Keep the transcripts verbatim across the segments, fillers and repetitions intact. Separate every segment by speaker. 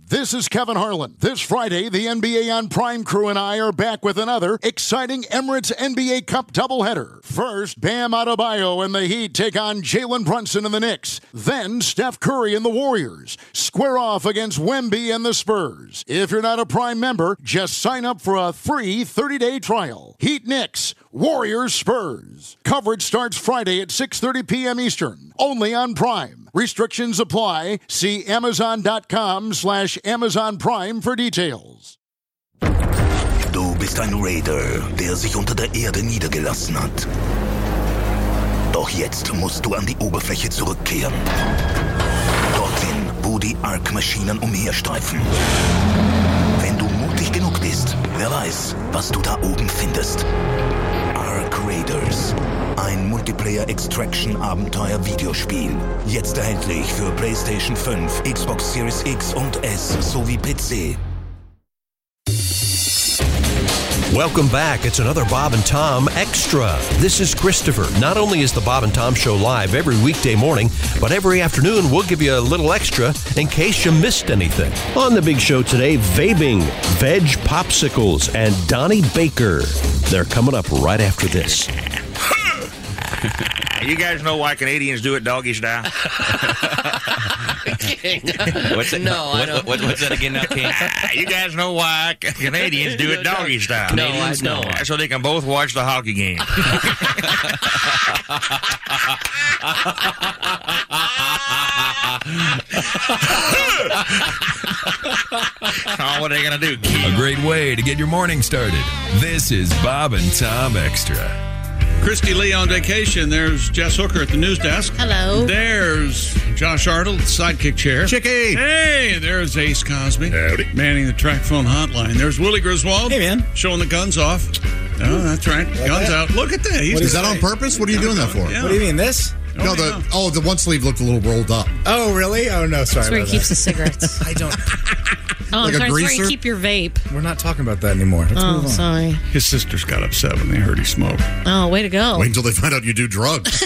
Speaker 1: This is Kevin Harlan. This Friday, the N B A on Prime crew and I are back with another exciting Emirates N B A Cup doubleheader. First, Bam Adebayo and the Heat take on Jalen Brunson and the Knicks. Then, Steph Curry and the Warriors square off against Wemby and the Spurs. If you're not a Prime member, just sign up for a free thirty-day trial. Heat Knicks, Warriors Spurs. Coverage starts Friday at six thirty p.m. Eastern, only on Prime. Restrictions apply. See Amazon.com slash Amazon Prime for details.
Speaker 2: Du bist ein Raider, der sich unter der Erde niedergelassen hat. Doch jetzt musst du an die Oberfläche zurückkehren. Dorthin, wo die Ark-Maschinen umherstreifen. Wenn du mutig genug bist, wer weiß, was du da oben findest. Ark Raiders. Ein Multiplayer-Extraction-Abenteuer-Videospiel. Jetzt erhältlich für PlayStation fünf, Xbox Series X und S sowie P C.
Speaker 3: Welcome back. It's another Bob and Tom Extra. This is Christopher. Not only is the Bob and Tom Show live every weekday morning, but every afternoon we'll give you a little extra in case you missed anything. On the big show today, vaping, veg popsicles, and Donnie Baker. They're coming up right after this.
Speaker 4: You guys know why Canadians do it doggy style?
Speaker 5: What's it?
Speaker 6: No,
Speaker 5: what,
Speaker 6: I don't.
Speaker 5: What, what's that again now, King?
Speaker 4: You guys know why Canadians do it doggy style?
Speaker 6: No, I know.
Speaker 4: So they can both watch the hockey game. Oh, what are they going to do?
Speaker 7: A great way to get your morning started. This is Bob and Tom Extra.
Speaker 8: Christy Lee on vacation. There's Jess Hooker at the news desk.
Speaker 6: Hello.
Speaker 8: There's Josh Arnold, sidekick chair.
Speaker 9: Chicky.
Speaker 8: Hey, there's Ace Cosby.
Speaker 9: Howdy.
Speaker 8: Manning the track phone hotline. There's Willie Griswold.
Speaker 9: Hey, man.
Speaker 8: Showing the guns off. Oh, that's right. Guns out. Look at that. He's
Speaker 9: What, is that on purpose? What are you doing that for?
Speaker 8: Yeah.
Speaker 9: What do you mean, this?
Speaker 8: Oh,
Speaker 9: No, the
Speaker 8: yeah.
Speaker 9: oh, the one sleeve looked a little rolled up.
Speaker 10: Oh, really? Oh, no, sorry
Speaker 6: That's where he
Speaker 10: about
Speaker 6: keeps
Speaker 10: that.
Speaker 6: the cigarettes.
Speaker 10: I don't...
Speaker 6: Oh,
Speaker 9: Like
Speaker 6: I'm
Speaker 9: a
Speaker 6: sorry, it's where
Speaker 9: greaser?
Speaker 6: you keep your vape.
Speaker 10: We're not talking about that anymore. Let's
Speaker 6: Oh,
Speaker 10: move on.
Speaker 6: sorry.
Speaker 8: His sisters got upset when they heard he smoked.
Speaker 6: Oh, way to go.
Speaker 9: Wait until they find out you do drugs.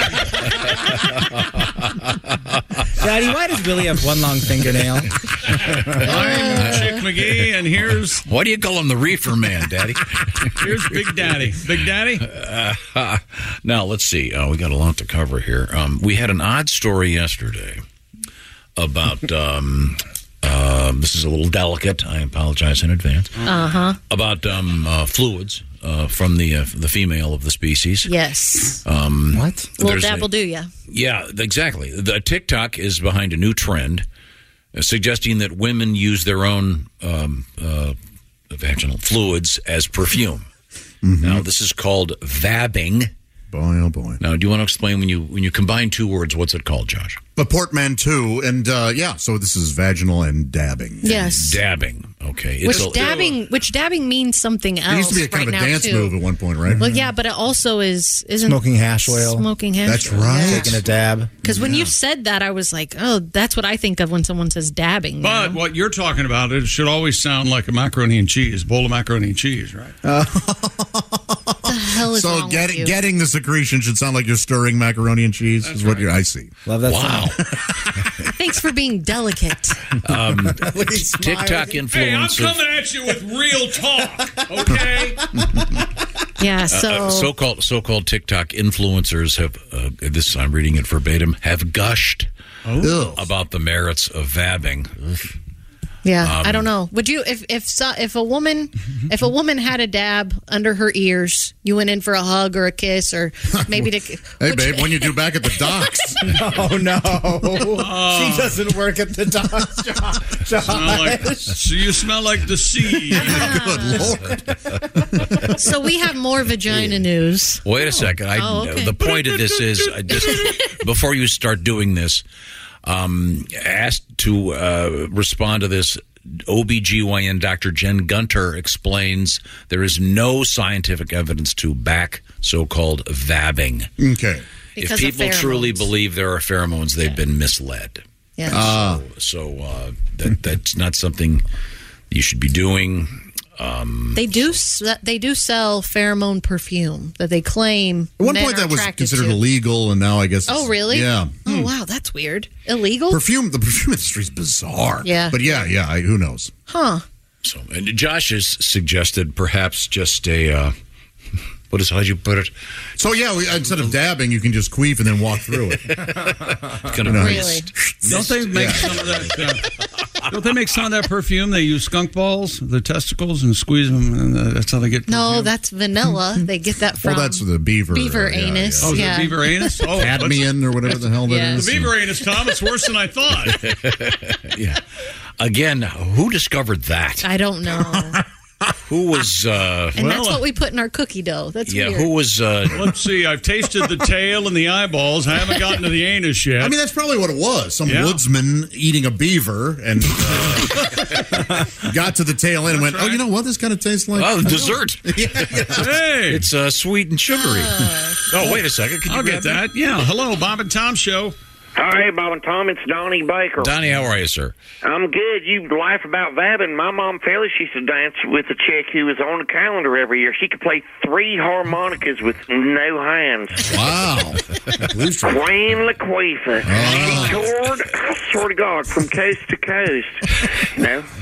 Speaker 10: Daddy, why does Billy have one long fingernail?
Speaker 8: I'm Chick McGee, and here's
Speaker 5: Why do you call him the reefer man, Daddy?
Speaker 8: here's Big Daddy. Big Daddy?
Speaker 5: Uh, now, let's see. Uh, we got a lot to cover here. Um, we had an odd story yesterday about... Um, uh, this is a little delicate. I apologize in advance.
Speaker 6: Uh-huh.
Speaker 5: About um, uh, fluids uh, from the uh, the female of the species.
Speaker 6: Yes.
Speaker 5: Um,
Speaker 10: What?
Speaker 6: Little
Speaker 5: there's
Speaker 6: dab
Speaker 5: a-
Speaker 6: will do ya.
Speaker 5: Yeah, exactly. The TikTok is behind a new trend uh, suggesting that women use their own um, uh, vaginal fluids as perfume. Now, this is called vabbing.
Speaker 9: Boy, oh boy.
Speaker 5: Now, do you want to explain when you when you combine two words, what's it called, Josh?
Speaker 9: The portmanteau, and uh, yeah, so this is vaginal and dabbing.
Speaker 6: Yes.
Speaker 5: Dabbing. Okay.
Speaker 6: Which
Speaker 5: It's a-
Speaker 6: dabbing? Which dabbing means something else.
Speaker 9: It used to be a kind
Speaker 6: right
Speaker 9: of a
Speaker 6: now,
Speaker 9: dance
Speaker 6: too.
Speaker 9: move at one point, right?
Speaker 6: Well, yeah, but it also is isn't
Speaker 10: Smoking hash oil.
Speaker 6: Smoking hash.
Speaker 9: That's
Speaker 6: oil.
Speaker 9: right.
Speaker 10: Taking a dab.
Speaker 6: Because when you said that, I was like, oh, that's what I think of when someone says dabbing.
Speaker 8: But
Speaker 6: now.
Speaker 8: what you're talking about, it should always sound like a macaroni and cheese, bowl of macaroni and cheese, right?
Speaker 6: what the hell is
Speaker 9: So
Speaker 6: wrong
Speaker 9: get,
Speaker 6: with you?
Speaker 9: getting the secretion should sound like you're stirring macaroni and cheese. Is what you're. I see.
Speaker 10: Love that
Speaker 5: wow.
Speaker 6: Thanks for being delicate.
Speaker 5: Um,
Speaker 10: He's
Speaker 5: TikTok
Speaker 10: smiling.
Speaker 8: Hey, I'm
Speaker 5: influencer.
Speaker 8: coming at you with real talk, okay?
Speaker 6: Yeah, so
Speaker 5: Uh, so-called so-called TikTok influencers have uh, this. I'm reading it verbatim. Have gushed
Speaker 9: Ew.
Speaker 5: about the merits of vabbing.
Speaker 6: yeah,
Speaker 5: um,
Speaker 6: I don't know. Would you if if so, if a woman if a woman had a dab under her ears, you went in for a hug or a kiss or maybe to
Speaker 9: Hey,
Speaker 6: would
Speaker 9: babe,
Speaker 6: you-
Speaker 9: when you do back at the docks.
Speaker 10: Oh, no. She doesn't work at the docks, Josh.
Speaker 8: Smell like, so you smell like the sea.
Speaker 9: Good Lord.
Speaker 6: So we have more vagina news.
Speaker 5: Wait a second. I,
Speaker 6: Oh, okay.
Speaker 5: The point of this is, I just, before you start doing this, um, asked to uh, respond to this, O B G Y N Doctor Jen Gunter explains there is no scientific evidence to back so-called vabbing.
Speaker 9: Okay.
Speaker 6: Because
Speaker 5: if
Speaker 6: of
Speaker 5: people truly
Speaker 6: pheromones.
Speaker 5: believe there are pheromones, they've been misled.
Speaker 6: Yeah.
Speaker 9: Ah.
Speaker 5: So uh, that that's not something you should be doing. Um,
Speaker 6: They do. s- They do sell pheromone perfume that they claim.
Speaker 9: At one
Speaker 6: men
Speaker 9: point,
Speaker 6: are
Speaker 9: that was
Speaker 6: attracted
Speaker 9: considered
Speaker 6: to.
Speaker 9: illegal, and now I guess.
Speaker 6: Oh,
Speaker 9: it's-
Speaker 6: really?
Speaker 9: Yeah.
Speaker 6: Oh, wow, that's weird. Illegal?
Speaker 9: Perfume. The perfume industry is bizarre.
Speaker 6: Yeah.
Speaker 9: But yeah, yeah. I, who knows?
Speaker 6: Huh.
Speaker 5: So, and Josh has suggested perhaps just a. Uh, what is? How'd you put it?
Speaker 9: So yeah, we, instead of dabbing, you can just queef and then walk through it.
Speaker 5: Gonna
Speaker 9: You know,
Speaker 6: Really?
Speaker 8: Don't they make
Speaker 9: Yeah.
Speaker 8: some of that? Uh, don't they make some of that perfume? They use skunk balls, the testicles, and squeeze them, and uh, that's how they get.
Speaker 6: No,
Speaker 8: perfume?
Speaker 6: that's vanilla. They get that from
Speaker 9: Well, that's the beaver.
Speaker 6: beaver
Speaker 9: uh, yeah,
Speaker 6: anus.
Speaker 9: yeah.
Speaker 8: Oh, is
Speaker 6: yeah.
Speaker 8: it beaver anus? Oh, what's-
Speaker 9: Cadmium or whatever the hell that is.
Speaker 6: Yeah.
Speaker 8: the beaver anus, Tom. It's worse than I thought.
Speaker 5: Yeah. Again, who discovered that?
Speaker 6: I don't know.
Speaker 5: Who was? Uh,
Speaker 6: And
Speaker 8: Well,
Speaker 6: that's what we put in our cookie dough. That's
Speaker 5: yeah.
Speaker 6: weird.
Speaker 5: Who was? Uh,
Speaker 8: Let's see. I've tasted the tail and the eyeballs. I haven't gotten to the anus yet.
Speaker 9: I mean, that's probably what it was. Some
Speaker 8: Yeah.
Speaker 9: woodsman eating a beaver and uh, got to the tail end and went, oh, you know what? This kind of tastes like.
Speaker 5: oh, dessert.
Speaker 9: yeah, yeah.
Speaker 8: hey,
Speaker 5: It's uh, sweet and sugary. oh, wait a second. Can you
Speaker 8: I'll
Speaker 5: grab
Speaker 8: get that. Yeah. Hello, Bob and Tom Show.
Speaker 11: Hi, Bob and Tom. It's Donnie Baker.
Speaker 5: Donnie, how are you, sir?
Speaker 11: I'm good. You laugh about vabbing. My mom Phyllis used to dance with a chick who was on the calendar every year. She could play three harmonicas with no hands.
Speaker 9: Wow.
Speaker 11: Queen Laquifa. She toured, I swear to God, from coast to coast. You know?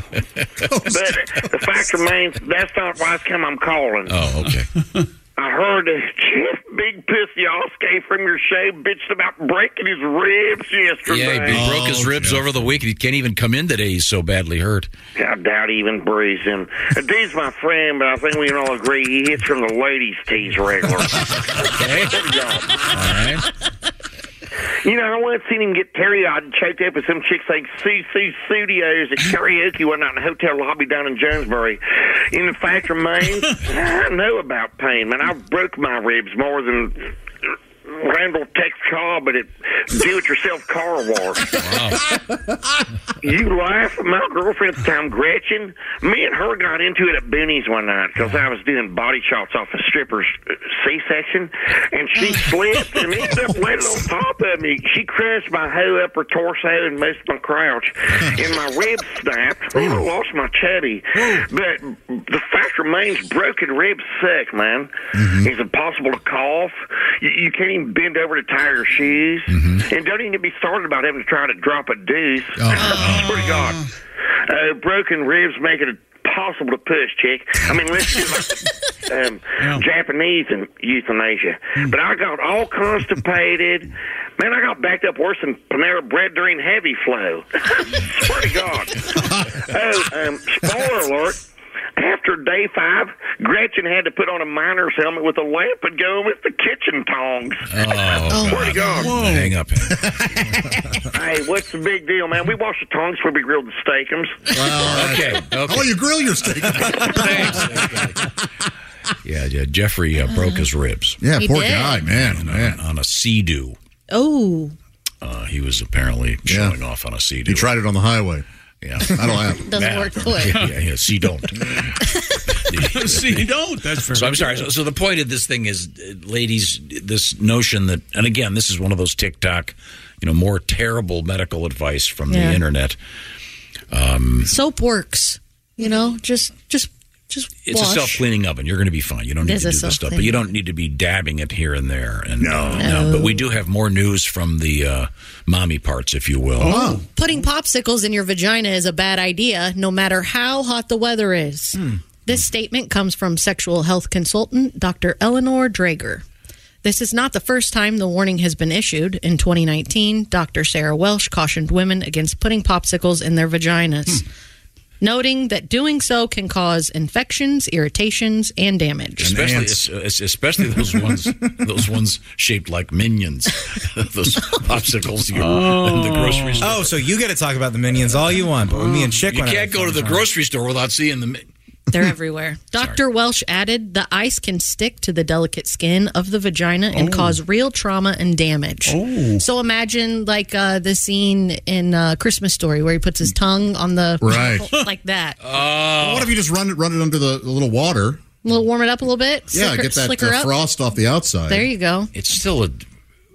Speaker 11: But the fact remains, that's not why it's come I'm calling.
Speaker 5: Oh, okay.
Speaker 11: I heard uh, Jeff Big Pussy Oscar from your show bitched about breaking his ribs yesterday.
Speaker 5: Yeah, he
Speaker 9: Oh,
Speaker 5: broke his ribs
Speaker 9: Jeff.
Speaker 5: over the week. He can't even come in today. He's so badly hurt.
Speaker 11: I doubt he even bruised him. The dude's my friend, but I think we can all agree he hits from the ladies' tees regular.
Speaker 5: Okay. All right.
Speaker 11: You know, I once seen him get teary-eyed and choked up with some chick saying Sue Sue Studios at karaoke one night in a hotel lobby down in Jonesbury. And the fact remains, I know about pain, man. I broke my ribs more than Randall Tex Cobb at a do-it-yourself car wash.
Speaker 5: Wow.
Speaker 11: You laugh. My girlfriend at the time, Gretchen, me and her got into it at Booney's one night because I was doing body shots off a stripper's C-section, and she slipped and ended up landing on top of me. She crushed my whole upper torso and most of my crouch, and my ribs snapped. I lost my chubby. But the fact remains, broken ribs suck, man.
Speaker 9: Mm-hmm.
Speaker 11: It's impossible to cough. You, you can't even bend over to tie your shoes.
Speaker 9: Mm-hmm.
Speaker 11: And don't even get me started about having to try to drop a deuce.
Speaker 9: Oh.
Speaker 11: I swear to God. Uh, broken ribs make it impossible to push, chick. I mean, let's do like um,
Speaker 8: Yeah.
Speaker 11: Japanese and euthanasia. But I got all constipated. Man, I got backed up worse than Panera Bread during heavy flow. Swear to God. Oh, um, spoiler alert. After day five, Gretchen had to put on a miner's helmet with a lamp and go with the kitchen tongs.
Speaker 5: Oh,
Speaker 11: Swear to God.
Speaker 5: hang up.
Speaker 11: Hey, what's the big deal, man? We wash the tongs before we grill the steakums.
Speaker 5: Okay. Okay.
Speaker 9: Oh, you grill your steak.
Speaker 5: Yeah, yeah. Jeffrey uh, broke his ribs
Speaker 9: Yeah,
Speaker 6: He
Speaker 9: poor
Speaker 6: did.
Speaker 9: guy, man.
Speaker 5: on,
Speaker 9: man.
Speaker 5: on a Sea-Doo.
Speaker 6: Oh,
Speaker 5: Uh, he was apparently
Speaker 9: Yeah.
Speaker 5: showing off on a Sea-Doo.
Speaker 9: He tried it on the highway.
Speaker 5: Yeah.
Speaker 9: I don't have.
Speaker 6: doesn't
Speaker 5: Yeah.
Speaker 6: work the way.
Speaker 5: Yeah, yeah. See, don't.
Speaker 8: See, don't. That's very
Speaker 5: So I'm sorry. So, so the point of this thing is, uh, ladies, this notion that, and again, this is one of those TikTok, you know, more terrible medical advice from
Speaker 6: Yeah.
Speaker 5: the internet.
Speaker 6: Soap works. You know, just just just
Speaker 5: It's
Speaker 6: wash.
Speaker 5: a self-cleaning oven. You're going to be fine. You don't
Speaker 6: It
Speaker 5: need
Speaker 6: is
Speaker 5: to
Speaker 6: a
Speaker 5: do this stuff, but
Speaker 6: self-cleaning.
Speaker 5: you don't need to be dabbing it here and there. And
Speaker 9: No.
Speaker 5: uh, But we do have more news from the uh, mommy parts, if you will.
Speaker 9: Oh.
Speaker 6: Putting popsicles in your vagina is a bad idea, no matter how hot the weather is. This statement comes from sexual health consultant Doctor Eleanor Drager. This is not the first time the warning has been issued. In twenty nineteen, Doctor Sarah Welsh cautioned women against putting popsicles in their vaginas, noting that doing so can cause infections, irritations, and damage.
Speaker 5: Especially,
Speaker 9: ants.
Speaker 5: es- especially those ones, those ones shaped like minions, those popsicles you in the grocery store.
Speaker 10: Oh, so you get to talk about the Minions all you want, but when me and Chick
Speaker 5: You
Speaker 10: went
Speaker 5: can't
Speaker 10: out
Speaker 5: go to the
Speaker 10: sometime-
Speaker 5: grocery store without seeing the. mi-
Speaker 6: They're everywhere. Doctor Welsh added the ice can stick to the delicate skin of the vagina and cause real trauma and damage. So imagine like uh, the scene in uh, Christmas Story where he puts his tongue on the
Speaker 9: Right.
Speaker 6: like that.
Speaker 9: Well, what if you just run it, run it under the, the little water?
Speaker 6: A little warm it up a little bit.
Speaker 9: Yeah,
Speaker 6: slicker,
Speaker 9: get that
Speaker 6: slicker
Speaker 9: uh,
Speaker 6: up.
Speaker 9: frost off the outside.
Speaker 6: There you go.
Speaker 5: It's still a.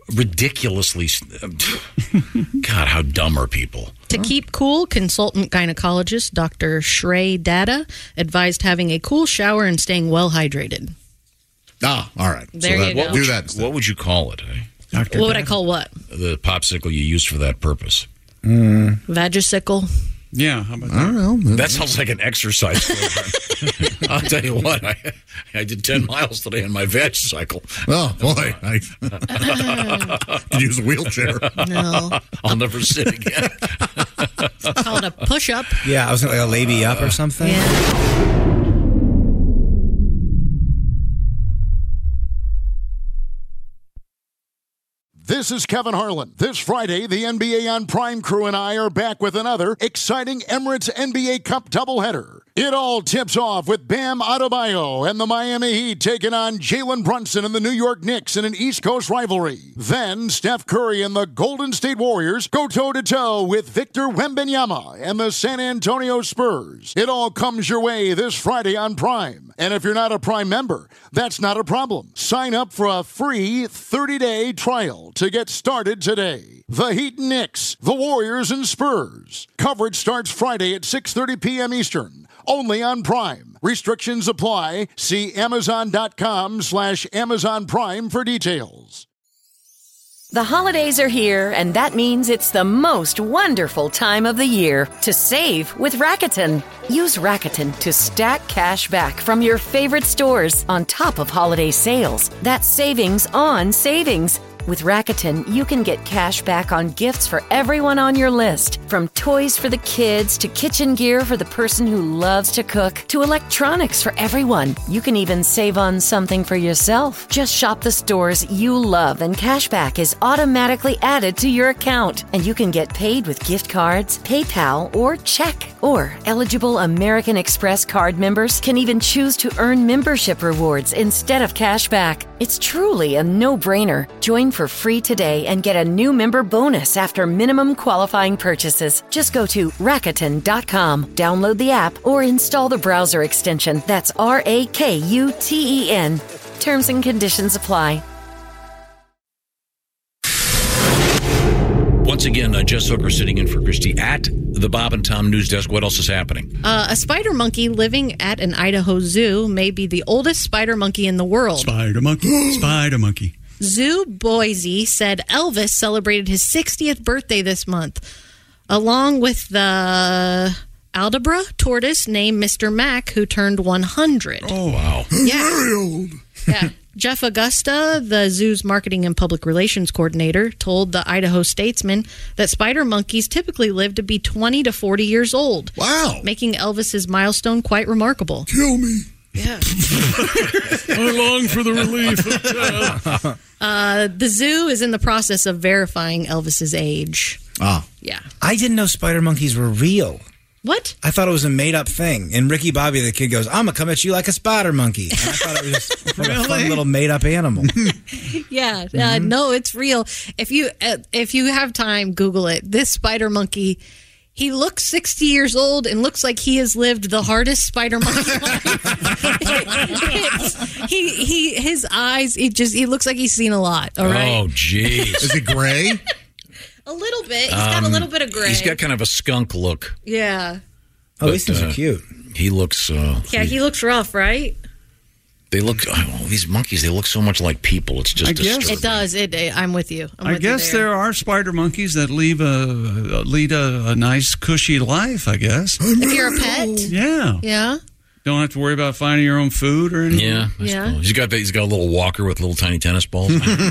Speaker 5: ridiculously. God, how dumb are people?
Speaker 6: To keep cool, consultant gynecologist Doctor Shrey Datta advised having a cool shower and staying well hydrated.
Speaker 9: Ah, all right.
Speaker 6: There
Speaker 9: so that,
Speaker 6: you go.
Speaker 5: What would
Speaker 9: Do
Speaker 5: you,
Speaker 9: that.
Speaker 5: what would you call it? Eh?
Speaker 8: Doctor
Speaker 6: What would I call what?
Speaker 5: The popsicle you used for that purpose.
Speaker 8: Mm.
Speaker 6: Vagicicle.
Speaker 8: Yeah, how about
Speaker 9: I
Speaker 8: that?
Speaker 9: don't know.
Speaker 5: That sounds like an exercise program. I'll tell you what, I, I did ten miles today on my veg cycle.
Speaker 9: Oh, boy. I could use a wheelchair.
Speaker 6: No.
Speaker 5: I'll never sit again.
Speaker 6: It's called a push-up.
Speaker 10: Yeah, I was like a lady up or something.
Speaker 6: Yeah.
Speaker 1: This is Kevin Harlan. This Friday, the N B A on Prime crew and I are back with another exciting Emirates N B A Cup doubleheader. It all tips off with Bam Adebayo and the Miami Heat taking on Jalen Brunson and the New York Knicks in an East Coast rivalry. Then Steph Curry and the Golden State Warriors go toe-to-toe with Victor Wembanyama and the San Antonio Spurs. It all comes your way this Friday on Prime. And if you're not a Prime member, that's not a problem. Sign up for a free thirty-day trial to get started today. The Heat and Knicks, the Warriors and Spurs. Coverage starts Friday at six thirty p.m. Eastern. Only on Prime. Restrictions apply. See Amazon.com slash Amazon Prime for details.
Speaker 12: The holidays are here, and that means it's the most wonderful time of the year to save with Rakuten. Use Rakuten to stack cash back from your favorite stores on top of holiday sales. That's savings on savings. With Rakuten, you can get cash back on gifts for everyone on your list. From toys for the kids to kitchen gear for the person who loves to cook to electronics for everyone. You can even save on something for yourself. Just shop the stores you love and cash back is automatically added to your account. And you can get paid with gift cards, PayPal, or check. Or eligible American Express card members can even choose to earn membership rewards instead of cash back. It's truly a no-brainer. Join for free today and get a new member bonus after minimum qualifying purchases. Just go to Rakuten dot com, download the app, or install the browser extension. That's R A K U T E N. Terms and conditions apply.
Speaker 5: Once again, uh, Jess Hooker sitting in for Christy at the Bob and Tom News Desk. What else is happening?
Speaker 6: Uh, a spider monkey living at an Idaho zoo may be the oldest spider monkey in the world.
Speaker 8: Spider monkey, spider monkey.
Speaker 6: Zoo Boise said Elvis celebrated his sixtieth birthday this month, along with the Aldabra tortoise named Mister Mac, who turned one hundred.
Speaker 5: Oh, wow.
Speaker 6: Yeah. Very old. Yeah. Jeff Augusta, the zoo's marketing and public relations coordinator, told the Idaho Statesman that spider monkeys typically live to be twenty to forty years old.
Speaker 9: Wow.
Speaker 6: Making Elvis's milestone quite remarkable.
Speaker 9: Kill me.
Speaker 6: Yeah.
Speaker 8: I long for the relief of death.
Speaker 6: Uh, the zoo is in the process of verifying Elvis's age.
Speaker 9: Ah.
Speaker 6: Yeah.
Speaker 10: I didn't know spider monkeys were real.
Speaker 6: What?
Speaker 10: I thought it was a made-up thing. And Ricky Bobby, the kid, goes, "I'm going to come at you like a spider monkey." And I thought it was just like a fun little made-up animal.
Speaker 6: Yeah. Uh,
Speaker 10: Mm-hmm.
Speaker 6: no, it's real. If you uh, if you have time, Google it. This spider monkey, he looks sixty years old and looks like he has lived the hardest spider monkey life. It's- he he his eyes, he just he looks like he's seen a lot. All right.
Speaker 5: Oh, jeez.
Speaker 9: Is it gray?
Speaker 6: A little bit. He's got a
Speaker 5: Um,
Speaker 6: little bit of gray.
Speaker 5: He's got kind of a skunk look.
Speaker 6: Yeah.
Speaker 10: Oh, these things
Speaker 5: uh,
Speaker 10: are cute.
Speaker 5: He looks. Uh,
Speaker 6: Yeah, he looks rough, right?
Speaker 5: They look. Oh, these monkeys. They look so much like people. It's just.
Speaker 8: I guess-
Speaker 5: disturbing.
Speaker 6: It does. It. I'm with you. I'm
Speaker 8: I
Speaker 6: with you
Speaker 8: guess there are spider monkeys that leave a lead a, a nice cushy life. I guess.
Speaker 6: If you're a pet.
Speaker 8: Yeah.
Speaker 6: Yeah.
Speaker 8: Don't have to worry about finding your own food or anything.
Speaker 5: Yeah, I
Speaker 6: Yeah.
Speaker 5: suppose. He's got he's got a little walker with little tiny tennis balls.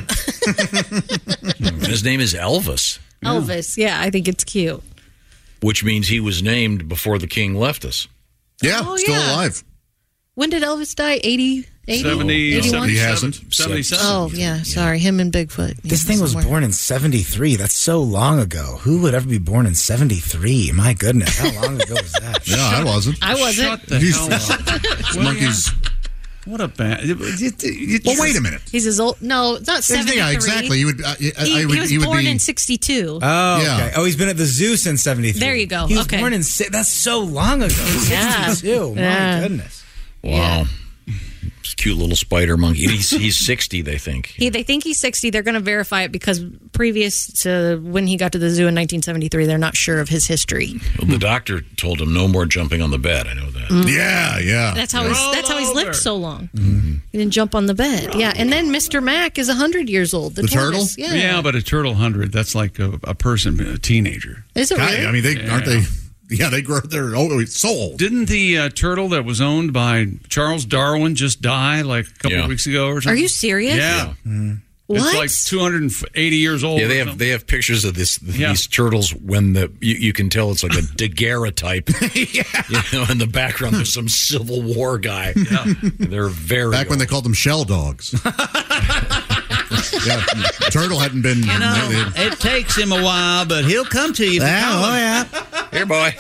Speaker 5: His name is Elvis,
Speaker 6: Elvis. Yeah, I think it's cute.
Speaker 5: which means he was named before the king left us.
Speaker 9: Yeah,
Speaker 6: Oh,
Speaker 9: still
Speaker 6: yeah.
Speaker 9: alive.
Speaker 6: When did Elvis die? eighty? eighty?
Speaker 8: seventy,
Speaker 6: eighty-one?
Speaker 9: He hasn't.
Speaker 8: seventy-seven.
Speaker 6: Oh, yeah. Sorry. Him and Bigfoot.
Speaker 10: This
Speaker 6: Yeah,
Speaker 10: thing was
Speaker 6: somewhere.
Speaker 10: born in seventy-three. That's so long ago. Who would ever be born in seventy-three? My goodness. How long ago was that?
Speaker 9: Yeah, I wasn't.
Speaker 6: I wasn't.
Speaker 8: Shut the
Speaker 9: He's-
Speaker 8: hell up.
Speaker 9: Monkeys.
Speaker 8: What a bad. It, it, it,
Speaker 9: Well, wait a minute.
Speaker 6: He's as old. No, it's not seventy-three.
Speaker 9: Yeah, exactly. You would. Uh, I,
Speaker 6: He,
Speaker 9: I would.
Speaker 6: he was
Speaker 9: he would
Speaker 6: born
Speaker 9: be.
Speaker 6: in sixty-two.
Speaker 10: Oh,
Speaker 9: Yeah.
Speaker 10: okay. Oh, he's been at the zoo since seventy-three.
Speaker 6: There you go.
Speaker 10: He was
Speaker 6: Okay.
Speaker 10: born in. si- That's so long ago.
Speaker 6: Yeah.
Speaker 10: sixty-two.
Speaker 6: Yeah.
Speaker 10: My goodness.
Speaker 5: Wow. cute little spider monkey. He's, he's sixty, they think.
Speaker 6: He, they think he's sixty. They're going to verify it because previous to when he got to the zoo in nineteen seventy-three, they're not sure of his history.
Speaker 5: Well, the doctor told him no more jumping on the bed. I know that.
Speaker 6: Mm.
Speaker 9: Yeah, yeah.
Speaker 6: That's how
Speaker 9: yeah.
Speaker 6: he's. That's how he's lived so long. Mm-hmm. He didn't jump on the bed. Yeah, and then Mister Mac is a hundred years old. The,
Speaker 9: The
Speaker 6: tortoise.
Speaker 9: turtle?
Speaker 6: Yeah.
Speaker 8: Yeah, but a turtle hundred, that's like a, a person, a teenager.
Speaker 6: Is it
Speaker 9: Kind
Speaker 6: really?
Speaker 9: of. I mean, they
Speaker 8: Yeah.
Speaker 9: aren't they? Yeah, they grow their oh, it's so old.
Speaker 8: Didn't the uh, turtle that was owned by Charles Darwin just die like a couple
Speaker 5: Yeah.
Speaker 8: of weeks ago or something?
Speaker 6: Are you serious?
Speaker 8: Yeah.
Speaker 6: What?
Speaker 8: It's like two hundred eighty years old.
Speaker 5: Yeah, they
Speaker 8: or
Speaker 5: have
Speaker 8: something.
Speaker 5: they have pictures of this
Speaker 8: Yeah.
Speaker 5: these turtles when the you, you can tell it's like a daguerreotype. yeah. You know, in the background there's some Civil War guy. Yeah. They're very
Speaker 9: Back when
Speaker 5: old.
Speaker 9: they called them shell dogs. Yeah, turtle hadn't been.
Speaker 8: You know, it takes him a while, but he'll come to you.
Speaker 9: Yeah, oh,
Speaker 8: yeah.
Speaker 5: Here, boy.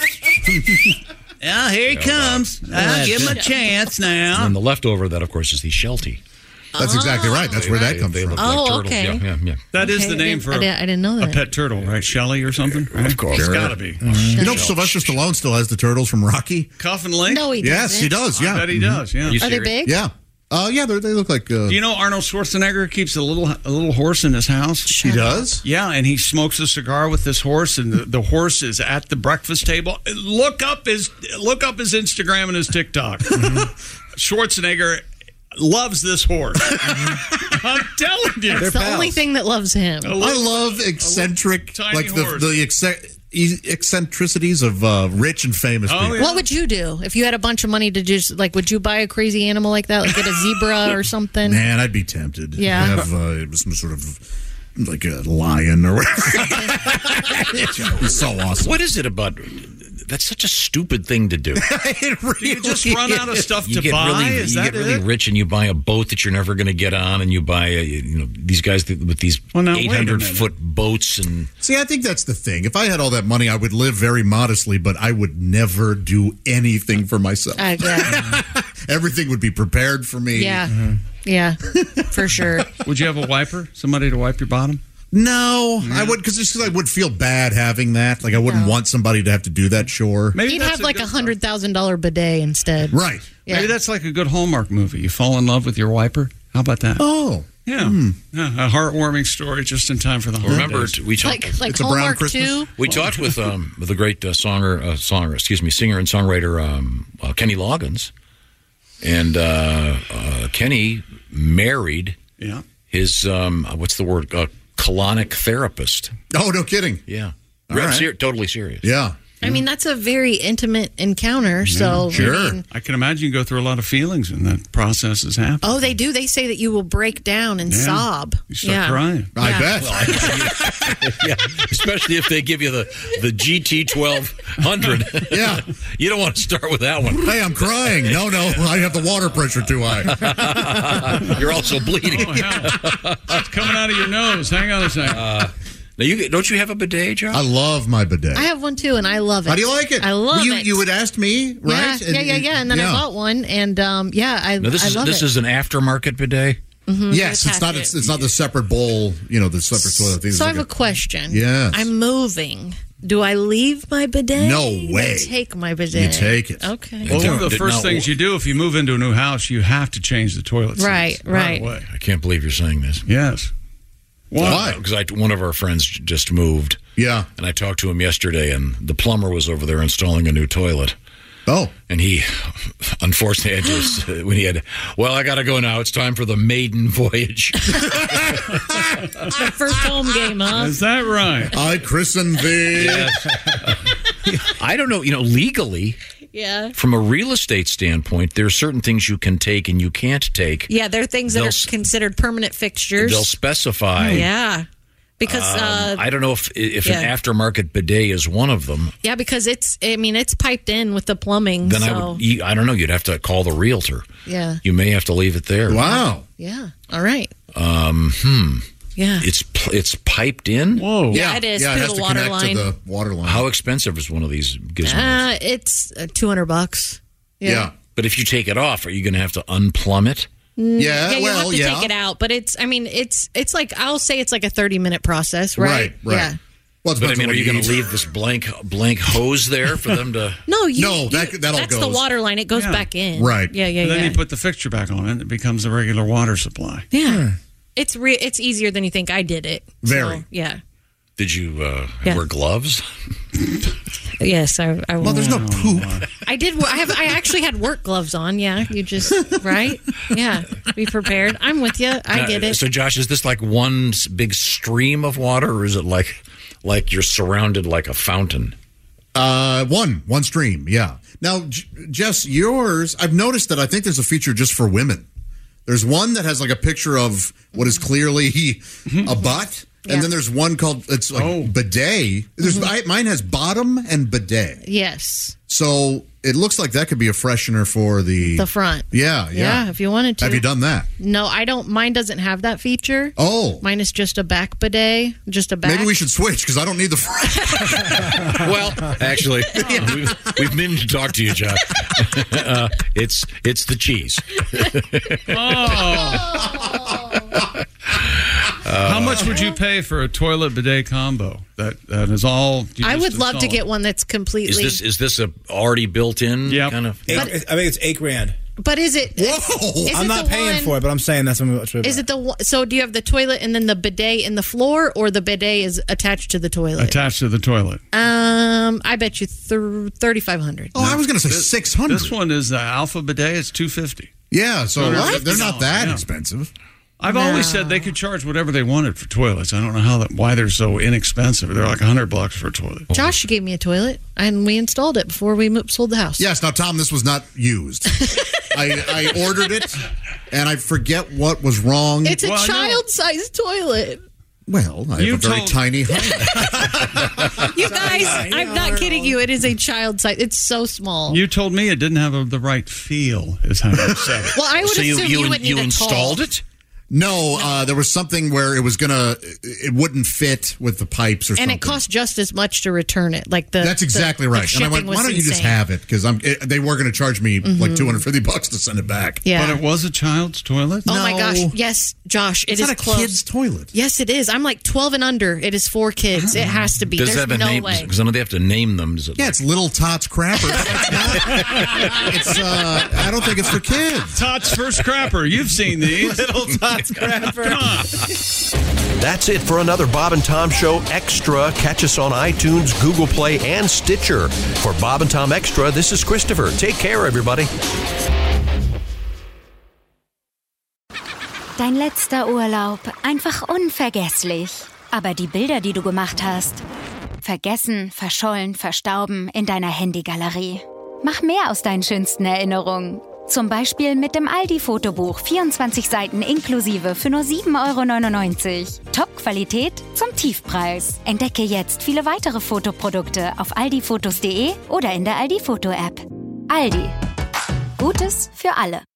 Speaker 8: Yeah, here he comes. I'll give him a chance now.
Speaker 5: And the leftover of that, of course, is the Sheltie.
Speaker 9: That's exactly right. That's where that
Speaker 5: They-
Speaker 9: comes
Speaker 5: they
Speaker 9: from.
Speaker 5: look
Speaker 6: Oh,
Speaker 5: like turtles.
Speaker 6: okay.
Speaker 5: Yeah, yeah, yeah.
Speaker 8: That is
Speaker 6: Okay,
Speaker 8: the
Speaker 6: I
Speaker 8: name
Speaker 6: didn't-
Speaker 8: for
Speaker 6: I didn't, I didn't know
Speaker 8: a
Speaker 6: that.
Speaker 8: pet turtle, right? Shelley or something? Right?
Speaker 5: Of course.
Speaker 8: It's
Speaker 9: Sure.
Speaker 8: got to be.
Speaker 9: You know, Sylvester Stallone still has the turtles from Rocky.
Speaker 8: Cuff and Link?
Speaker 6: No, he doesn't.
Speaker 9: Yes, he does. Yeah,
Speaker 8: I bet he does, yeah.
Speaker 5: Are you
Speaker 6: Are they
Speaker 5: serious?
Speaker 6: big?
Speaker 9: Yeah. Uh, yeah, they're- they look like. Uh,
Speaker 8: Do you know Arnold Schwarzenegger keeps a little a little horse in his house?
Speaker 9: he does?
Speaker 8: Yeah, and he smokes a cigar with this horse, and the, the horse is at the breakfast table. Look up his look up his Instagram and his TikTok. Schwarzenegger loves this horse. I'm telling you,
Speaker 6: It's the only thing that loves him.
Speaker 8: A
Speaker 9: I
Speaker 8: little-
Speaker 9: love eccentric,
Speaker 8: tiny
Speaker 9: like the
Speaker 8: horse.
Speaker 9: the ecce- e- eccentricities of uh, rich and famous
Speaker 8: Oh,
Speaker 9: people.
Speaker 8: yeah.
Speaker 6: What would you do if you had a bunch of money to just like? Would you buy a crazy animal like that, like get a zebra or something?
Speaker 9: Man, I'd be tempted.
Speaker 6: Yeah.
Speaker 9: Have uh, some sort of like a lion or whatever. It's so awesome.
Speaker 5: What is it about? That's such a stupid thing to do.
Speaker 9: It really
Speaker 8: You just run out of stuff
Speaker 5: You
Speaker 8: to
Speaker 5: get
Speaker 8: buy.
Speaker 5: really,
Speaker 8: is
Speaker 5: you
Speaker 8: that
Speaker 5: get really
Speaker 8: it?
Speaker 5: rich, and you buy a boat that you're never going to get on, and you buy, a, you know, these guys that- with these
Speaker 8: Well, now, wait a
Speaker 5: eight hundred
Speaker 8: minute.
Speaker 5: foot boats, and
Speaker 9: See, I think that's the thing. If I had all that money, I would live very modestly, but I would never do anything for myself.
Speaker 6: Uh, yeah,
Speaker 9: Everything would be prepared for me.
Speaker 6: yeah, yeah, for sure.
Speaker 8: Would you have a wiper? Somebody to wipe your bottom?
Speaker 9: No, I would because just 'cause I would feel bad having that. Like I wouldn't
Speaker 6: No.
Speaker 9: want somebody to have to do that chore.
Speaker 8: Maybe
Speaker 6: He'd
Speaker 8: that's
Speaker 6: have like a
Speaker 8: good-
Speaker 6: hundred thousand dollar bidet instead.
Speaker 9: Right.
Speaker 6: Yeah.
Speaker 8: Maybe that's like a good Hallmark movie. You fall in love with your wiper. How about that?
Speaker 9: Oh.
Speaker 8: Yeah, yeah, a heartwarming story just in time for the holidays.
Speaker 5: remember t- we talked.
Speaker 6: Like like
Speaker 9: It's a brown
Speaker 6: Hallmark
Speaker 9: Christmas.
Speaker 6: two.
Speaker 5: We talked with um, with the great uh, songer, uh, songer, excuse me, singer and songwriter um, uh, Kenny Loggins, and uh, uh, Kenny married
Speaker 8: Yeah.
Speaker 5: his um, uh, what's the word? Uh, colonic therapist.
Speaker 9: Oh, no kidding.
Speaker 5: Yeah,
Speaker 9: All
Speaker 5: I'm
Speaker 9: right.
Speaker 5: ser- totally serious.
Speaker 9: Yeah.
Speaker 6: I mean, that's a very intimate encounter. So,
Speaker 9: sure.
Speaker 6: I mean,
Speaker 8: I can imagine you go through a lot of feelings when that process is happening.
Speaker 6: oh, they do. They say that you will break down and
Speaker 8: Yeah.
Speaker 6: sob.
Speaker 8: You start
Speaker 6: yeah.
Speaker 8: crying.
Speaker 9: I
Speaker 6: Yeah.
Speaker 9: bet.
Speaker 5: yeah, especially if they give you the the G T twelve hundred.
Speaker 9: Yeah.
Speaker 5: You don't want to start with that one.
Speaker 9: Hey, I'm crying. No, no, I have the water pressure too high.
Speaker 5: You're also bleeding.
Speaker 8: Oh, hell. It's coming out of your nose. Hang on a second.
Speaker 5: Uh, now you don't you have a bidet, John?
Speaker 9: I love my bidet.
Speaker 6: I have one too, and I love it.
Speaker 9: How do you like it?
Speaker 6: I love
Speaker 9: you,
Speaker 6: it.
Speaker 9: You would ask me, right?
Speaker 6: Yeah, yeah, yeah, yeah. And then I bought one, and um, yeah, I,
Speaker 5: now this
Speaker 6: I
Speaker 5: is
Speaker 6: love
Speaker 5: this
Speaker 6: it.
Speaker 5: is an aftermarket bidet.
Speaker 6: Mm-hmm,
Speaker 9: Yes, it's not. It's, it's not the separate bowl. You know, the separate toilet thing.
Speaker 6: So I
Speaker 9: It's
Speaker 6: have
Speaker 9: like
Speaker 6: a question.
Speaker 9: Yes.
Speaker 6: I'm moving. Do I leave my bidet?
Speaker 9: No way.
Speaker 6: I take my bidet.
Speaker 9: You take it.
Speaker 6: Okay.
Speaker 8: Well, one of the
Speaker 5: Did
Speaker 8: first
Speaker 5: not-
Speaker 8: things you do if you move into a new house, you have to change the toilet seats
Speaker 6: Right, right.
Speaker 8: away.
Speaker 5: I can't believe you're saying this.
Speaker 8: Yes.
Speaker 9: Why?
Speaker 5: Because I one of our friends j- just moved.
Speaker 9: Yeah.
Speaker 5: And I talked to him yesterday, and the plumber was over there installing a new toilet.
Speaker 9: Oh.
Speaker 5: And he, unfortunately, had just, when he had, well, I got to go now. It's time for the maiden voyage.
Speaker 6: First home game, huh?
Speaker 8: Is that right?
Speaker 9: I christened thee.
Speaker 5: I don't know, you know, legally,
Speaker 6: Yeah.
Speaker 5: from a real estate standpoint, there are certain things you can take and you can't take.
Speaker 6: Yeah, they're things that
Speaker 5: They'll
Speaker 6: are
Speaker 5: s-
Speaker 6: considered permanent fixtures.
Speaker 5: They'll specify.
Speaker 6: Yeah. Because
Speaker 5: Um,
Speaker 6: uh,
Speaker 5: I don't know if if
Speaker 6: yeah.
Speaker 5: an aftermarket bidet is one of them.
Speaker 6: yeah, because it's I mean it's piped in with the plumbing.
Speaker 5: Then
Speaker 6: so,
Speaker 5: I would. you- I don't know. You'd have to call the realtor.
Speaker 6: Yeah.
Speaker 5: You may have to leave it there.
Speaker 9: Wow.
Speaker 6: Yeah. All right.
Speaker 5: Um. Hmm.
Speaker 6: Yeah.
Speaker 5: It's pl- it's piped in.
Speaker 8: Whoa.
Speaker 6: Yeah, it is,
Speaker 9: Yeah, it
Speaker 6: through
Speaker 9: has
Speaker 6: the
Speaker 9: to
Speaker 6: water
Speaker 9: connect
Speaker 6: line.
Speaker 9: to the water line.
Speaker 5: How expensive is one of these gizmos?
Speaker 6: Uh, it's uh, two hundred bucks.
Speaker 9: yeah.
Speaker 5: But if you take it off, are you going to have to unplumb it?
Speaker 9: Yeah.
Speaker 6: Yeah, you
Speaker 9: well,
Speaker 6: have to
Speaker 9: yeah.
Speaker 6: take it out, but it's I mean it's it's like I'll say it's like a thirty minute process, right?
Speaker 9: Right, right.
Speaker 6: Yeah.
Speaker 9: Well, it
Speaker 5: but I
Speaker 9: depends
Speaker 5: mean,
Speaker 9: on
Speaker 5: are
Speaker 9: what
Speaker 5: you
Speaker 9: you
Speaker 5: going to
Speaker 9: eat.
Speaker 5: leave this blank blank hose there for them to?
Speaker 6: No, you,
Speaker 9: No,
Speaker 6: you-
Speaker 9: that- that all
Speaker 6: that's the
Speaker 9: goes.
Speaker 6: water line. It goes
Speaker 8: Yeah.
Speaker 6: back in.
Speaker 9: Right.
Speaker 6: Yeah, yeah,
Speaker 8: And then
Speaker 6: yeah.
Speaker 8: you put the fixture back on it, it becomes a regular water supply.
Speaker 6: yeah. It's re- It's easier than you think. I did it.
Speaker 9: Very.
Speaker 6: So, yeah.
Speaker 5: Did you uh,
Speaker 6: Yeah.
Speaker 5: wear gloves?
Speaker 6: Yes, I. I
Speaker 9: Well, there's no poop.
Speaker 6: I did. I have. I actually had work gloves on. Yeah, you just right. Yeah, be prepared. I'm with you. I
Speaker 5: Uh,
Speaker 6: get it.
Speaker 5: So, Josh, is this like one s- big stream of water, or is it like like you're surrounded like a fountain?
Speaker 9: Uh, one, one stream, yeah. Now, J- Jess, yours, I've noticed that I think there's a feature just for women. There's one that has like a picture of what is clearly a butt, and
Speaker 6: Yeah.
Speaker 9: then there's one called, it's like bidet. There's I, mine has bottom and bidet.
Speaker 6: Yes,
Speaker 9: So it looks like that could be a freshener for the...
Speaker 6: the front.
Speaker 9: Yeah, yeah.
Speaker 6: Yeah, if you wanted to.
Speaker 9: Have you done that?
Speaker 6: No, I don't. Mine doesn't have that feature.
Speaker 9: Oh.
Speaker 6: Mine is just a back bidet, just a back.
Speaker 9: Maybe we should switch because I don't need the front.
Speaker 5: Well, actually, we've, we've been to talk to you, Josh. uh, it's it's the cheese.
Speaker 8: How much would you pay for a toilet bidet combo? That that is all. you
Speaker 6: I
Speaker 8: just
Speaker 6: would love to
Speaker 8: install?
Speaker 6: get one that's completely.
Speaker 5: Is this is this a already built in
Speaker 8: Yep.
Speaker 5: kind of?
Speaker 10: Eight, I think it's eight grand.
Speaker 6: But is it?
Speaker 9: Whoa!
Speaker 6: Is
Speaker 10: I'm
Speaker 6: it
Speaker 10: not
Speaker 6: the
Speaker 10: paying
Speaker 6: one-
Speaker 10: for it, but I'm saying that's how much.
Speaker 6: Is it the one- so? Do you have the toilet and then the bidet in the floor, or the bidet is attached to the toilet?
Speaker 8: Attached to the toilet.
Speaker 6: Um, I bet you th- thirty five hundred.
Speaker 9: Oh, I was going to say six hundred.
Speaker 8: This one is the Alpha bidet. It's two fifty.
Speaker 9: Yeah, so
Speaker 8: What?
Speaker 9: they're not that
Speaker 8: Yeah.
Speaker 9: expensive.
Speaker 8: I've always said they could charge whatever they wanted for toilets. I don't know how that why they're so inexpensive. They're like a hundred bucks for a toilet.
Speaker 6: Josh gave me a toilet, and we installed it before we moved, sold the house.
Speaker 9: Yes, now, Tom, this was not used. I, I ordered it, and I forget what was wrong.
Speaker 6: It's a
Speaker 8: Well, I know.
Speaker 6: child-sized toilet.
Speaker 9: Well, I
Speaker 8: You
Speaker 9: have a very
Speaker 8: told-
Speaker 9: tiny home.
Speaker 6: You guys, I'm not kidding you. It is a child size. It's so small.
Speaker 8: You told me it didn't have a, the right feel, is how you said it.
Speaker 6: well, I would
Speaker 5: So you
Speaker 6: assume
Speaker 5: you,
Speaker 6: you, would need
Speaker 5: you
Speaker 6: a
Speaker 5: installed
Speaker 6: tall.
Speaker 5: it?
Speaker 9: No, uh, there was something where it was gonna, it wouldn't fit with the pipes or
Speaker 6: and
Speaker 9: something.
Speaker 6: it cost just as much to return it. Like the
Speaker 9: That's
Speaker 6: the-
Speaker 9: exactly
Speaker 6: the
Speaker 9: right. And I went,
Speaker 6: shipping
Speaker 9: why
Speaker 6: was
Speaker 9: don't you just
Speaker 6: insane.
Speaker 9: have it? Because I'm. It, they were going to charge me like two hundred fifty bucks to send it back.
Speaker 6: Yeah.
Speaker 8: But it was a child's toilet?
Speaker 6: Oh my
Speaker 9: No.
Speaker 6: gosh! Yes, Josh, it
Speaker 9: It's
Speaker 6: is
Speaker 9: not a
Speaker 6: close.
Speaker 9: kid's toilet.
Speaker 6: Yes, it is. I'm like twelve and under. It is for kids. It has to be.
Speaker 5: Does it
Speaker 6: There's
Speaker 5: have a
Speaker 6: no
Speaker 5: name?
Speaker 6: way.
Speaker 5: Because I know they have to name them. Does it
Speaker 9: Yeah, it's Little Tots Crapper. it's not. It's. Uh, I don't think it's for kids.
Speaker 8: Tots First Crapper. You've seen these.
Speaker 10: Little Tots Crapper.
Speaker 8: Come on.
Speaker 3: That's it for another Bob and Tom Show Extra. Catch us on iTunes, Google Play, and Stitcher. For Bob and Tom Extra, this is Christopher. Take care, everybody.
Speaker 13: Dein letzter Urlaub. Einfach unvergesslich. Aber die Bilder, die du gemacht hast, vergessen, verschollen, verstauben in deiner Handygalerie. Mach mehr aus deinen schönsten Erinnerungen. Zum Beispiel mit dem Aldi-Fotobuch. vierundzwanzig Seiten inklusive für nur sieben Euro neunundneunzig. Top-Qualität zum Tiefpreis. Entdecke jetzt viele weitere Fotoprodukte auf aldifotos punkt de oder in der Aldi-Foto-App. Aldi. Gutes für alle.